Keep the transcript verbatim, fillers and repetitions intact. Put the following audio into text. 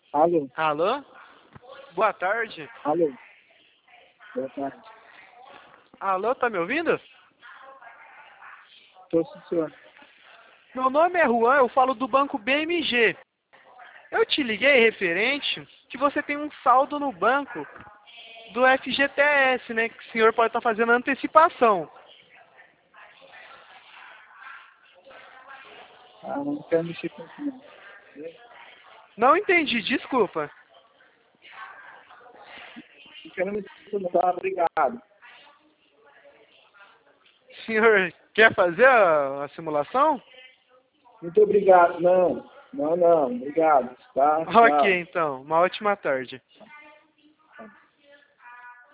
Alô? Alô? Boa tarde. Alô? Boa tarde. Alô, tá me ouvindo? Tô sim, senhor. Meu nome é Juan, eu falo do banco B M G. Eu te liguei referente que você tem um saldo no banco do F G T S, né? Que o senhor pode estar fazendo antecipação. Ah, não quero mexer com isso, não. Não entendi, desculpa. Não quero mexer com isso, não. Tá, obrigado. O senhor quer fazer a, a simulação? Muito obrigado. Não, não, não. Obrigado. Tá, Ok, tchau. então. Uma ótima tarde.